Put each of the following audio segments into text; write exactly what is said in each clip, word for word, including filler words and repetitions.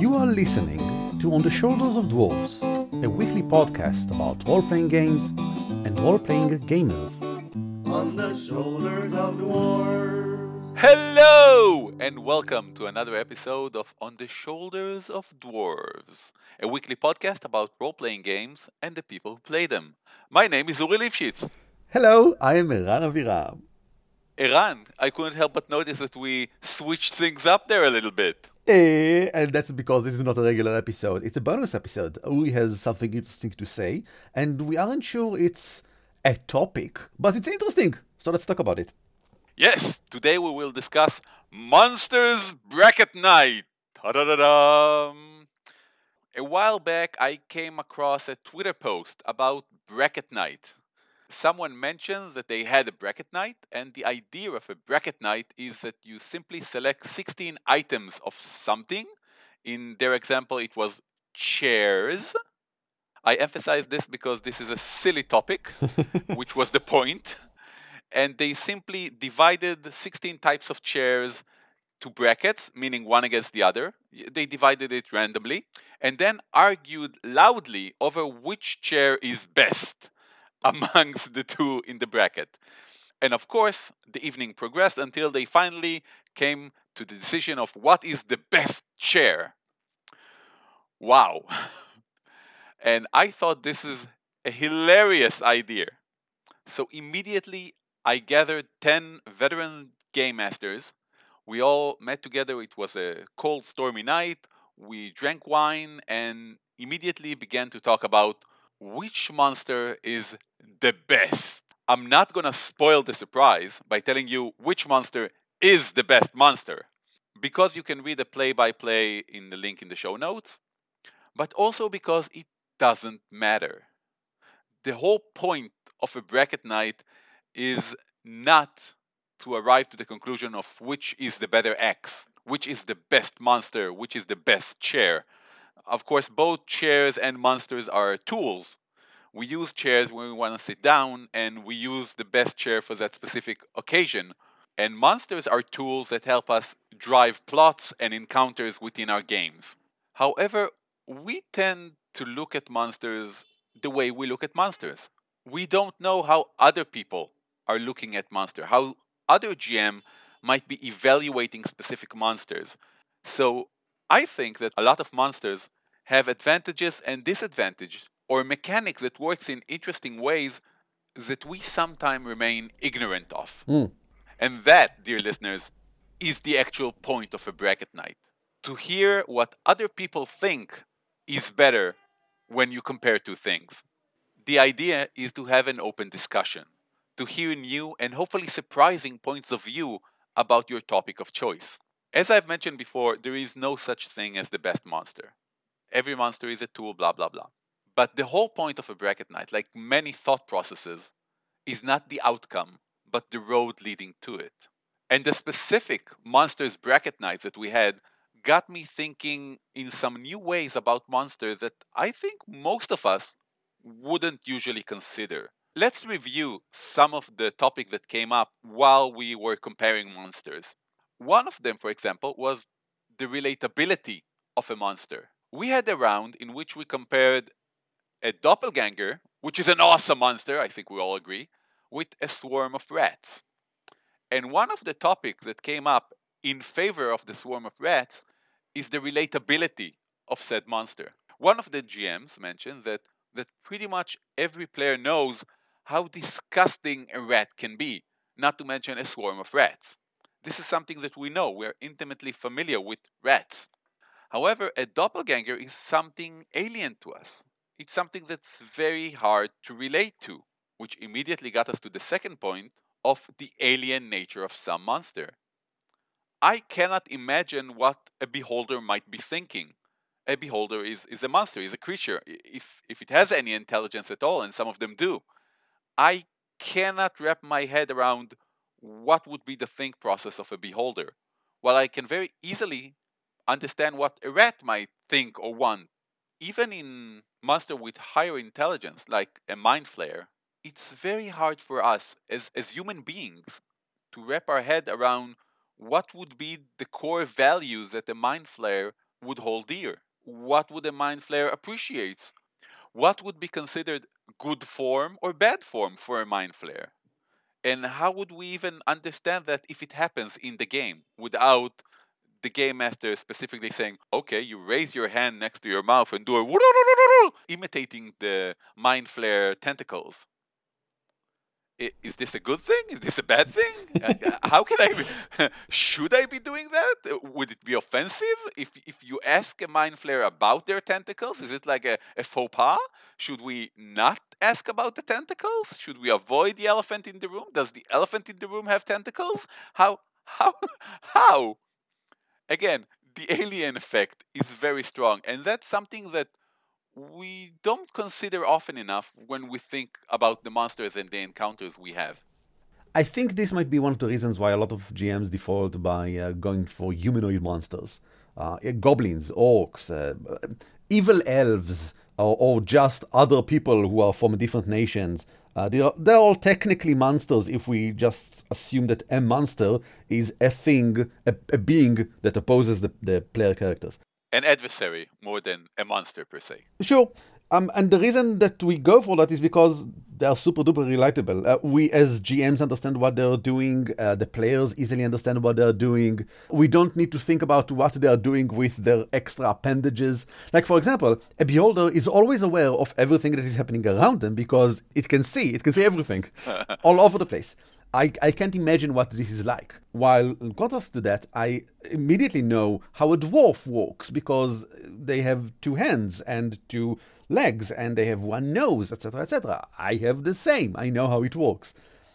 You are listening to On the Shoulders of Dwarves, a weekly podcast about role-playing games and role-playing gamers. On the shoulders of dwarves. Hello and welcome to another episode of On the Shoulders of Dwarves, a weekly podcast about role-playing games and the people who play them. My name is Uri Lifshitz. Hello, I am Eran Aviram. Eran, I couldn't help but notice that we switched things up there a little bit. Eh, and that's because this is not a regular episode. It's a bonus episode. Uri has something interesting to say, and we aren't sure it's a topic, but it's interesting. So let's talk about it. Yes, today we will discuss Monsters Bracket Night. Ta-da-da-dum. A while back, I came across a Twitter post about Bracket Night. Someone mentioned that they had a bracket night, and the idea of a bracket night is that you simply select sixteen items of something. In their example, it was chairs. I emphasize this because this is a silly topic, which was the point. And they simply divided sixteen types of chairs to brackets, meaning one against the other. They divided it randomly, and then argued loudly over which chair is best amongst the two in the bracket. And of course, the evening progressed until they finally came to the decision of what is the best chair. Wow. And I thought this is a hilarious idea. So immediately I gathered ten veteran game masters. We all met together. It was a cold, stormy night. We drank wine and immediately began to talk about which monster is the best. I'm not going to spoil the surprise by telling you which monster is the best monster, because you can read the play-by-play in the link in the show notes, but also because it doesn't matter. The whole point of a bracket night is not to arrive to the conclusion of which is the better X, which is the best monster, which is the best chair. Of course, both chairs and monsters are tools. We use chairs when we want to sit down, and we use the best chair for that specific occasion. And monsters are tools that help us drive plots and encounters within our games. However, we tend to look at monsters the way we look at monsters. We don't know how other people are looking at monsters, how other G M might be evaluating specific monsters. So I think that a lot of monsters have advantages and disadvantages, or mechanics that works in interesting ways that we sometimes remain ignorant of. Mm. And that, dear listeners, is the actual point of a bracket night. To hear what other people think is better when you compare two things. The idea is to have an open discussion, to hear new and hopefully surprising points of view about your topic of choice. As I've mentioned before, there is no such thing as the best monster. Every monster is a tool, blah, blah, blah. But the whole point of a bracket night, like many thought processes, is not the outcome, but the road leading to it. And the specific monsters bracket nights that we had got me thinking in some new ways about monsters that I think most of us wouldn't usually consider. Let's review some of the topics that came up while we were comparing monsters. One of them, for example, was the relatability of a monster. We had a round in which we compared a doppelganger, which is an awesome monster, I think we all agree, with a swarm of rats. And one of the topics that came up in favor of the swarm of rats is the relatability of said monster. One of the G Ms mentioned that, that pretty much every player knows how disgusting a rat can be, not to mention a swarm of rats. This is something that we know. We're intimately familiar with rats. However, a doppelganger is something alien to us. It's something that's very hard to relate to, which immediately got us to the second point of the alien nature of some monster. I cannot imagine what a beholder might be thinking. A beholder is, is a monster, is a creature, if, if it has any intelligence at all, and some of them do. I cannot wrap my head around what would be the think process of a beholder, while I can very easily understand what a rat might think or want. Even in monster with higher intelligence, like a mind flayer, it's very hard for us as, as human beings to wrap our head around what would be the core values that a mind flayer would hold dear? What would a mind flayer appreciate? What would be considered good form or bad form for a mind flayer? And how would we even understand that if it happens in the game without the game master specifically saying, okay, you raise your hand next to your mouth and do a imitating the mind flare tentacles? I- Is this a good thing? Is this a bad thing? Uh, uh, How can I? Be, should I be doing that? Uh, Would it be offensive if if you ask a mind flare about their tentacles? Is it like a, a faux pas? Should we not ask about the tentacles? Should we avoid the elephant in the room? Does the elephant in the room have tentacles? How how how? Again, the alien effect is very strong, and that's something that we don't consider often enough when we think about the monsters and the encounters we have. I think this might be one of the reasons why a lot of G Ms default by uh, going for humanoid monsters. Uh, goblins, orcs, uh, evil elves, or, or just other people who are from different nations. Uh, they're, they're all technically monsters if we just assume that a monster is a thing, a, a being that opposes the, the player characters. An adversary more than a monster per se. Sure. Um, and the reason that we go for that is because they are super duper relatable. Uh, we as G Ms understand what they're doing. Uh, the players easily understand what they're doing. We don't need to think about what they are doing with their extra appendages. Like, for example, a beholder is always aware of everything that is happening around them because it can see. It can see everything all over the place. I, I can't imagine what this is like. While in contrast to that, I immediately know how a dwarf walks because they have two hands and two legs and they have one nose, et cetera, et cetera. I have the same. I know how it works.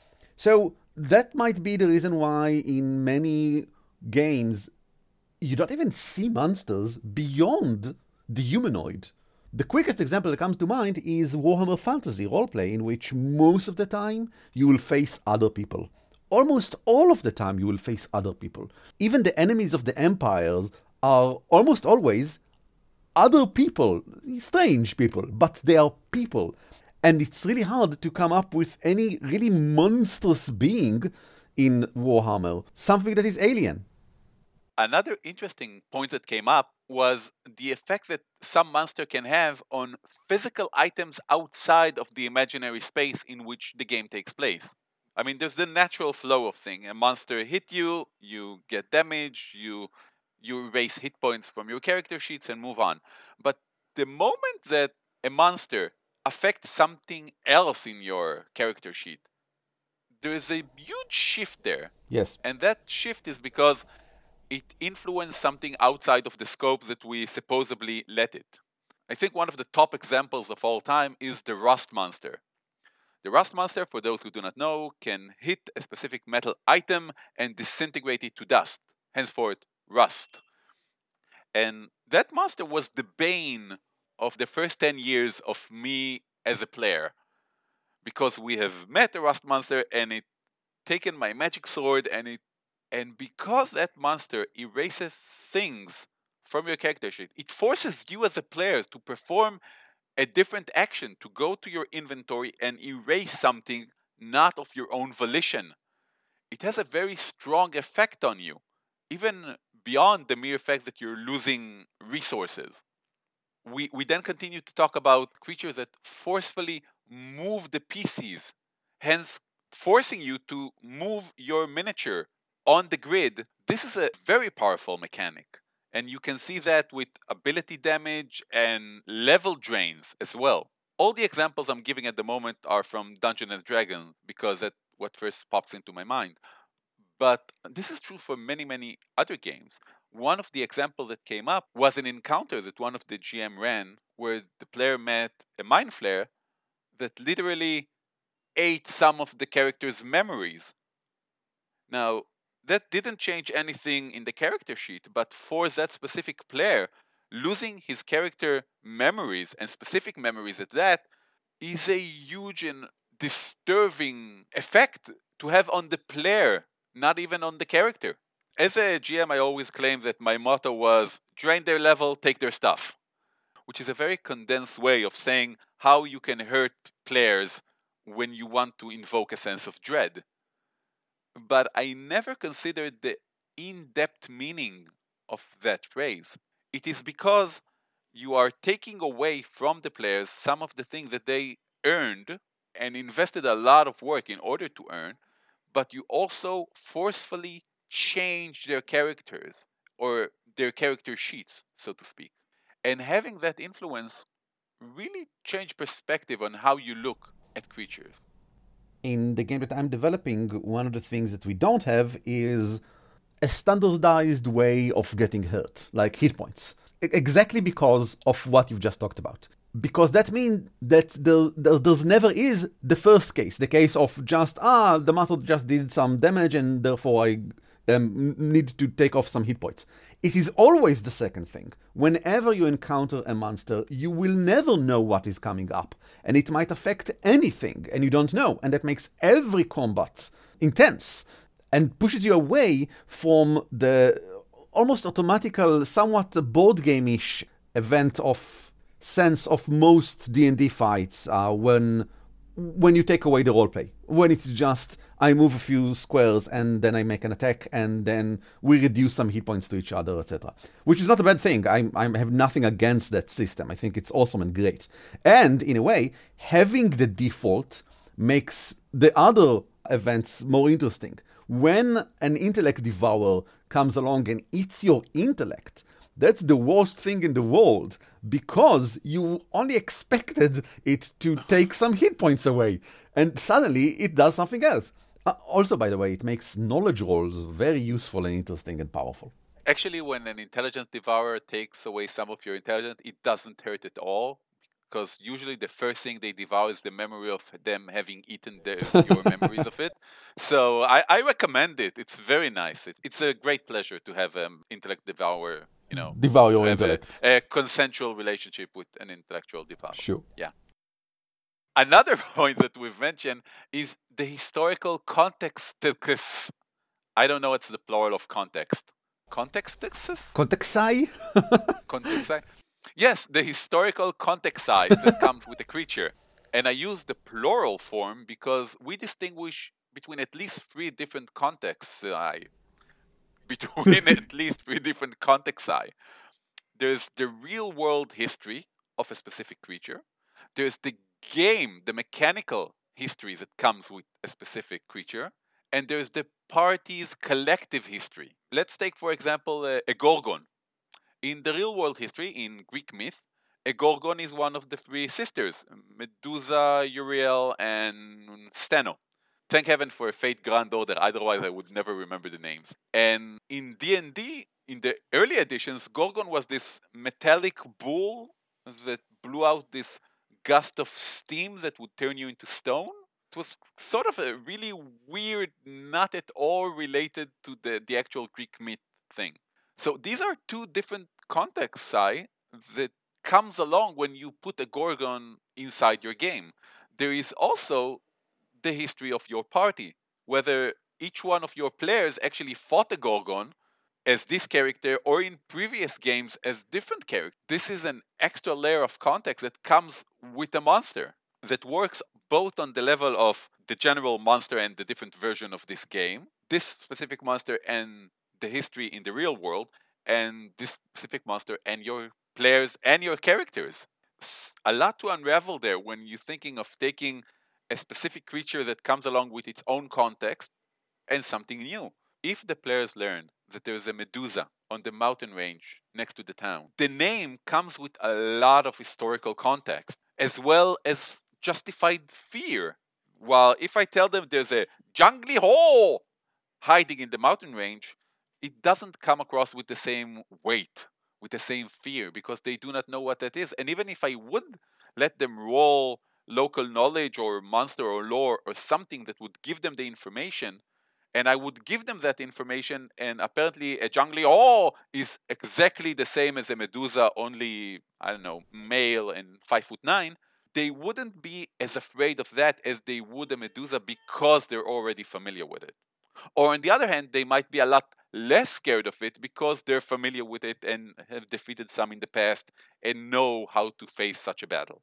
So that might be the reason why in many games you don't even see monsters beyond the humanoid. The quickest example that comes to mind is Warhammer Fantasy roleplay, in which most of the time you will face other people. Almost all of the time you will face other people. Even the enemies of the empires are almost always other people, strange people, but they are people. And it's really hard to come up with any really monstrous being in Warhammer, something that is alien. Another interesting point that came up was the effect that some monster can have on physical items outside of the imaginary space in which the game takes place. I mean, there's the natural flow of thing. A monster hit you, you get damage, you you erase hit points from your character sheets and move on. But the moment that a monster affects something else in your character sheet, there is a huge shift there. Yes. And that shift is because it influenced something outside of the scope that we supposedly let it. I think one of the top examples of all time is the Rust Monster. The Rust Monster, for those who do not know, can hit a specific metal item and disintegrate it to dust, henceforth, rust. And that monster was the bane of the first ten years of me as a player. Because we have met the Rust Monster and it taken my magic sword and it and because that monster erases things from your character sheet, it forces you as a player to perform a different action, to go to your inventory and erase something not of your own volition. It has a very strong effect on you, even beyond the mere fact that you're losing resources. We, we then continue to talk about creatures that forcefully move the pieces, hence forcing you to move your miniature on the grid. This is a very powerful mechanic. And you can see that with ability damage and level drains as well. All the examples I'm giving at the moment are from Dungeons and Dragons because that's what first pops into my mind. But this is true for many, many other games. One of the examples that came up was an encounter that one of the G M ran where the player met a mind flare that literally ate some of the character's memories. Now, that didn't change anything in the character sheet, but for that specific player, losing his character memories, and specific memories at that, is a huge and disturbing effect to have on the player, not even on the character. As a G M, I always claim that my motto was drain their level, take their stuff, which is a very condensed way of saying how you can hurt players when you want to invoke a sense of dread. But I never considered the in depth meaning of that phrase. it is because you are taking away from the players some of the things that they earned and invested a lot of work in order to earn, but you also forcefully change their characters or their character sheets, so to speak. And having that influence really change perspective on how you look at creatures. In the game that I'm developing, one of the things that we don't have is a standardized way of getting hurt, like hit points. E- Exactly because of what you've just talked about. Because that means that there, there, there's never is the first case, the case of just, ah, the monster just did some damage and therefore I um, need to take off some hit points. It is always the second thing. Whenever you encounter a monster, you will never know what is coming up, and it might affect anything, and you don't know, and that makes every combat intense and pushes you away from the almost automatical, somewhat board game-ish event of sense of most D and D fights uh, when when you take away the roleplay. When it's just, I move a few squares and then I make an attack and then we reduce some hit points to each other, et cetera. Which is not a bad thing. I, I have nothing against that system. I think it's awesome and great. And in a way, having the default makes the other events more interesting. When an intellect devourer comes along and eats your intellect, that's the worst thing in the world because you only expected it to take some hit points away, and suddenly it does something else. Uh, also, by the way, it makes knowledge rolls very useful and interesting and powerful. Actually, when an intelligent devourer takes away some of your intelligence, it doesn't hurt at all. Because usually the first thing they devour is the memory of them having eaten the, your memories of it. So I, I recommend it. It's very nice. It, it's a great pleasure to have an intellect devourer, you know, Devour your have a, intellect. a consensual relationship with an intellectual devourer. Sure. Yeah. Another point that we've mentioned is the historical context. I don't know what's the plural of context. Contextus? Contexai? Context. Yes, the historical context side that comes with a creature. And I use the plural form because we distinguish between at least three different contexts. Uh, between at least three different contexts. There's the real world history of a specific creature. There's the game, the mechanical history that comes with a specific creature. And there's the party's collective history. Let's take, for example, a, a Gorgon. In the real world history, in Greek myth, a Gorgon is one of the three sisters, Medusa, Uriel, and Steno. Thank heaven for a Fate Grand Order, otherwise I would never remember the names. And in D and D, in the early editions, Gorgon was this metallic bull that blew out this gust of steam that would turn you into stone. It was sort of a really weird, not at all related to the, the actual Greek myth thing. So these are two different contexts, Sai, that comes along when you put a Gorgon inside your game. There is also the history of your party, whether each one of your players actually fought a Gorgon as this character or in previous games as different characters. This is an extra layer of context that comes with a monster that works both on the level of the general monster and the different version of this game, this specific monster and the history in the real world, and this specific monster and your players and your characters. A lot to unravel there when you're thinking of taking a specific creature that comes along with its own context and something new. If the players learn that there's a Medusa on the mountain range next to the town, the name comes with a lot of historical context as well as justified fear. While if I tell them there's a jungly hole hiding in the mountain range, it doesn't come across with the same weight, with the same fear, because they do not know what that is. And even if I would let them roll local knowledge or monster or lore or something that would give them the information, and I would give them that information, and apparently a jungly oh is exactly the same as a Medusa, only, I don't know, male and five foot nine, they wouldn't be as afraid of that as they would a Medusa because they're already familiar with it. Or on the other hand, they might be a lot less scared of it because they're familiar with it and have defeated some in the past and know how to face such a battle.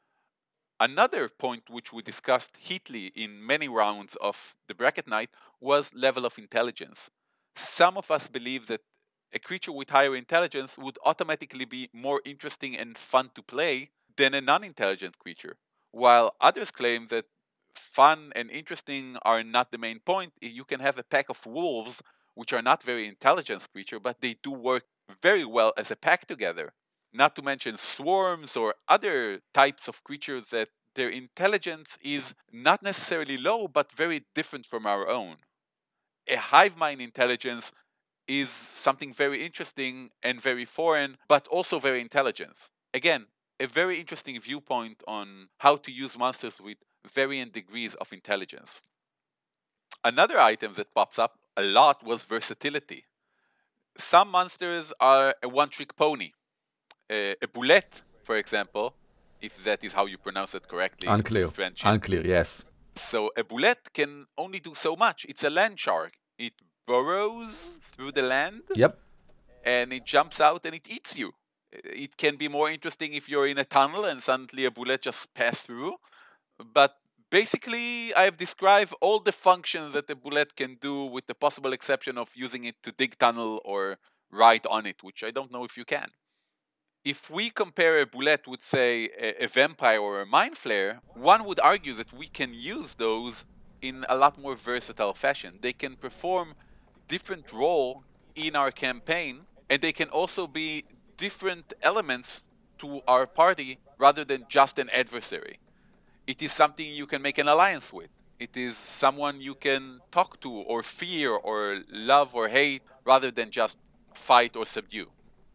Another point which we discussed heatedly in many rounds of the Bracket Night was level of intelligence. Some of us believe that a creature with higher intelligence would automatically be more interesting and fun to play than a non-intelligent creature. While others claim that fun and interesting are not the main point. You can have a pack of wolves, which are not very intelligent creatures, but they do work very well as a pack together. Not to mention swarms or other types of creatures that their intelligence is not necessarily low, but very different from our own. A hive mind intelligence is something very interesting and very foreign, but also very intelligent. Again, a very interesting viewpoint on how to use monsters with varying degrees of intelligence. Another item that pops up a lot was versatility. Some monsters are a one-trick pony. A, a boulette, for example, if that is how you pronounce it correctly. Unclear. Unclear, yes. So a boulette can only do so much. It's a land shark. It burrows through the land. Yep. And it jumps out and it eats you. It can be more interesting if you're in a tunnel and suddenly a boulette just passed through. But basically, I've described all the functions that the boulette can do, with the possible exception of using it to dig tunnel or ride on it, which I don't know if you can. If we compare a boulette with, say, a, a vampire or a mind flayer, one would argue that we can use those in a lot more versatile fashion. They can perform different roles in our campaign, and they can also be different elements to our party rather than just an adversary. It is something you can make an alliance with. It is someone you can talk to or fear or love or hate rather than just fight or subdue.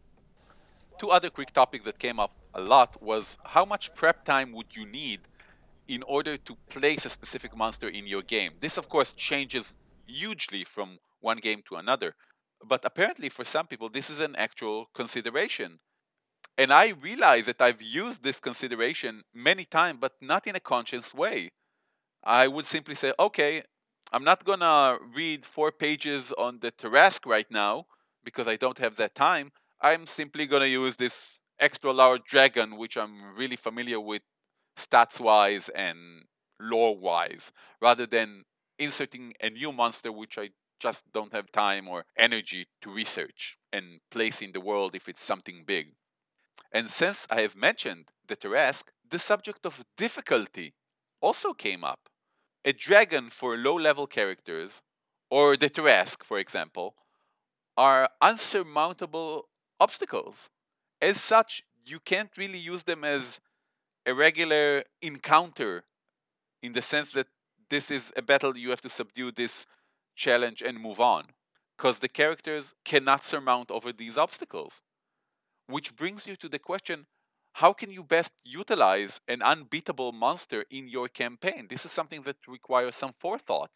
Two other quick topics that came up a lot was how much prep time would you need in order to place a specific monster in your game. This, of course, changes hugely from one game to another. But apparently for some people, this is an actual consideration. And I realize that I've used this consideration many times, but not in a conscious way. I would simply say, okay, I'm not going to read four pages on the Tarrasque right now because I don't have that time. I'm simply going to use this extra large dragon, which I'm really familiar with stats-wise and lore-wise, rather than inserting a new monster which I just don't have time or energy to research and place in the world if it's something big. And since I have mentioned the Tarrasque, the subject of difficulty also came up. A dragon for low-level characters, or the Tarrasque, for example, are unsurmountable obstacles. As such, you can't really use them as a regular encounter in the sense that this is a battle, you have to subdue this challenge and move on, because the characters cannot surmount over these obstacles. Which brings you to the question, how can you best utilize an unbeatable monster in your campaign? This is something that requires some forethought.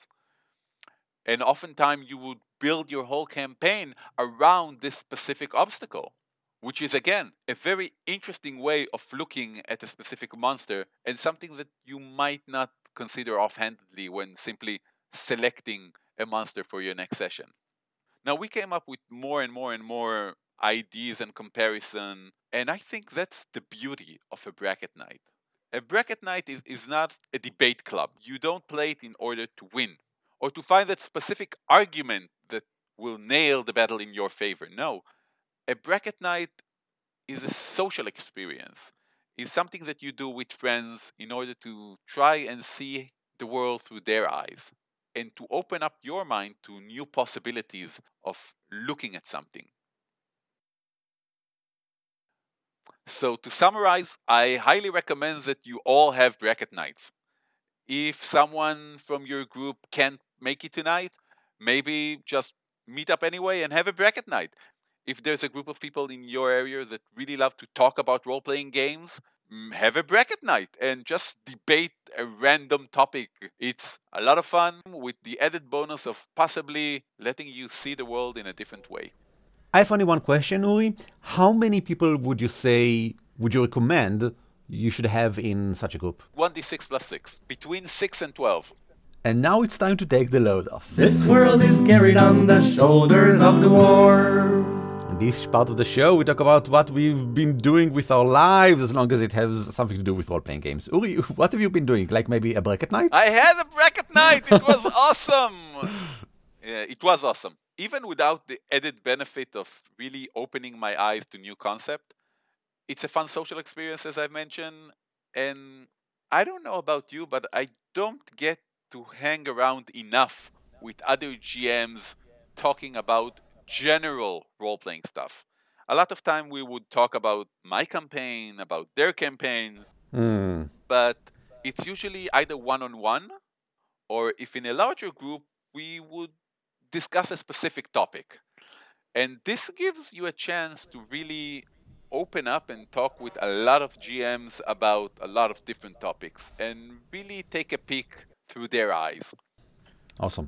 And oftentimes you would build your whole campaign around this specific obstacle, which is, again, a very interesting way of looking at a specific monster and something that you might not consider offhandedly when simply selecting a monster for your next session. Now, we came up with more and more and more ideas and comparison, and I think that's the beauty of a bracket night. A bracket night is, is not a debate club. You don't play it in order to win or to find that specific argument that will nail the battle in your favor. No, a bracket night is a social experience, is something that you do with friends in order to try and see the world through their eyes and to open up your mind to new possibilities of looking at something. So to summarize, I highly recommend that you all have bracket nights. If someone from your group can't make it tonight, maybe just meet up anyway and have a bracket night. If there's a group of people in your area that really love to talk about role-playing games, have a bracket night and just debate a random topic. It's a lot of fun with the added bonus of possibly letting you see the world in a different way. I have only one question, Uri. How many people would you say, would you recommend you should have in such a group? one d six plus six, between six and twelve. And now it's time to take the load off. This world is carried on the shoulders of dwarves. In this part of the show, we talk about what we've been doing with our lives, as long as it has something to do with role-playing games. Uri, what have you been doing? Like maybe a bracket night? I had a bracket night! It was awesome! Yeah, it was awesome. even without the added benefit of really opening my eyes to new concept, it's a fun social experience, as I mentioned. And I don't know about you, but I don't get to hang around enough with other G Ms talking about general role-playing stuff. A lot of time we would talk about my campaign, about their campaigns, Mm. but it's usually either one-on-one, or if in a larger group, we would discuss a specific topic. And this gives you a chance to really open up and talk with a lot of G Ms about a lot of different topics and really take a peek through their eyes. Awesome.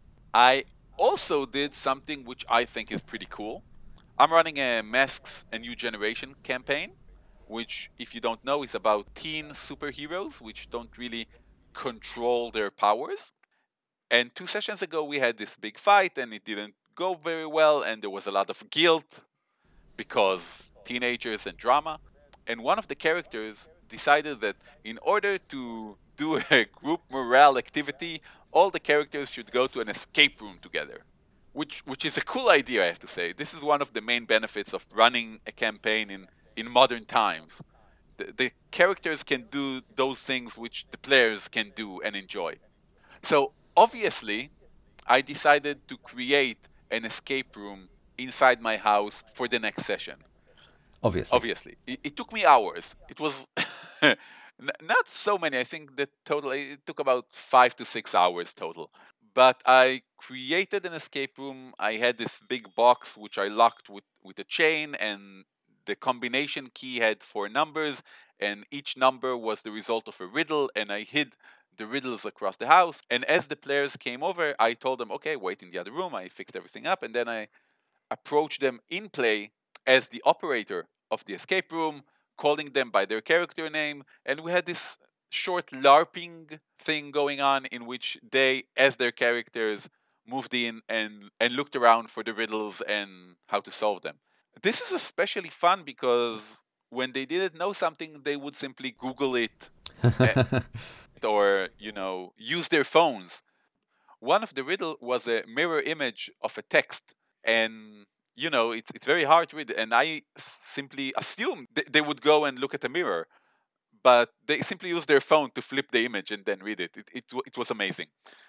I also did something which I think is pretty cool. I'm running a Masks A New Generation campaign, which, if you don't know, is about teen superheroes which don't really control their powers. And two sessions ago, we had this big fight, and it didn't go very well, and there was a lot of guilt because teenagers and drama. And one of the characters decided that in order to do a group morale activity, all the characters should go to an escape room together, which which is a cool idea, I have to say. This is one of the main benefits of running a campaign in, in modern times. The, the characters can do those things which the players can do and enjoy. So obviously, I decided to create an escape room inside my house for the next session. Obviously. Obviously. It, it took me hours. It was n- not so many. I think the total, it took about five to six hours total. But I created an escape room. I had this big box which I locked with, with a chain, and the combination key had four numbers, and each number was the result of a riddle, and I hid the riddles across the house. And as the players came over, I told them, okay, wait in the other room. I fixed everything up, and then I approached them in play as the operator of the escape room, calling them by their character name. And we had this short LARPing thing going on in which they, as their characters, moved in and, and looked around for the riddles and how to solve them. This is especially fun because when they didn't know something, they would simply Google it or, you know, use their phones. One of the riddle was a mirror image of a text, and you know it's it's very hard to read. And I simply assumed th- they would go and look at a mirror, but they simply used their phone to flip the image and then read it. It it, it was amazing,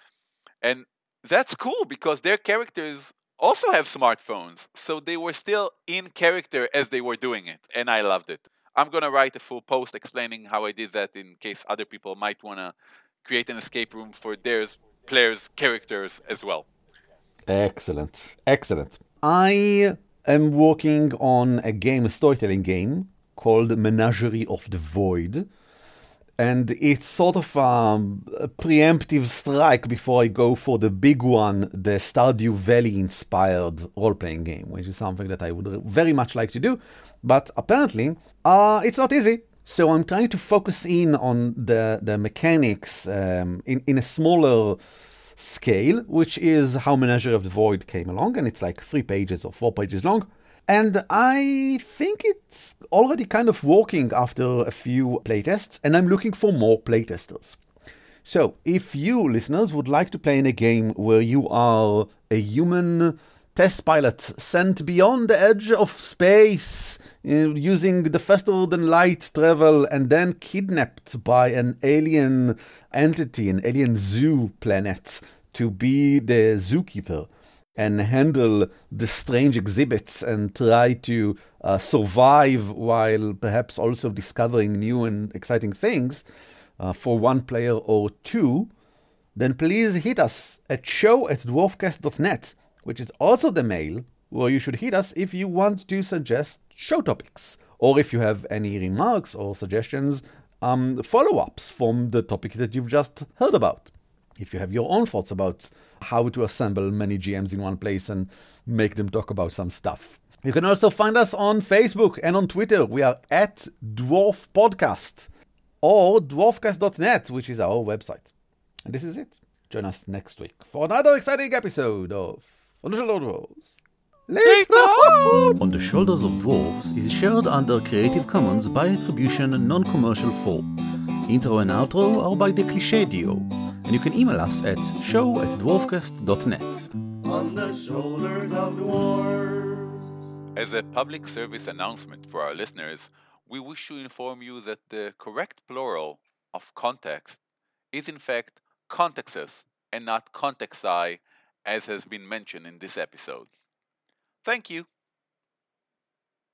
and that's cool because their characters also have smartphones, so they were still in character as they were doing it, and I loved it. I'm going to write a full post explaining how I did that in case other people might want to create an escape room for their players' characters as well. Excellent. Excellent. I am working on a game, a storytelling game called Menagerie of the Void. And it's sort of um, a preemptive strike before I go for the big one, the Stardew Valley-inspired role-playing game, which is something that I would very much like to do. But apparently, uh, it's not easy. So I'm trying to focus in on the, the mechanics um, in, in a smaller scale, which is how Menagerie of the Void came along. And it's like three pages or four pages long. And I think it's already kind of working after a few playtests, and I'm looking for more playtesters. So, if you, listeners, would like to play in a game where you are a human test pilot sent beyond the edge of space, uh, using the faster-than-light travel, and then kidnapped by an alien entity, an alien zoo planet, to be the zookeeper, and handle the strange exhibits and try to uh, survive while perhaps also discovering new and exciting things uh, for one player or two, then please hit us at show at dwarfcast dot net, which is also the mail where you should hit us if you want to suggest show topics, or if you have any remarks or suggestions, um, follow-ups from the topic that you've just heard about. If you have your own thoughts about how to assemble many G Ms in one place and make them talk about some stuff. You can also find us on Facebook and on Twitter. We are at Dwarf Podcast or dwarfcast dot net, which is our website. And this is it. Join us next week for another exciting episode of On the Shoulders of Dwarves. Later! On the Shoulders of Dwarves is shared under Creative Commons by Attribution Non-Commercial four. Intro and outro are by the Cliché Duo. And you can email us at show at dwarfcast dot net. on the shoulders of dwarves. As a public service announcement for our listeners, we wish to inform you that the correct plural of context is in fact contexes and not contexi, as has been mentioned in this episode. Thank you.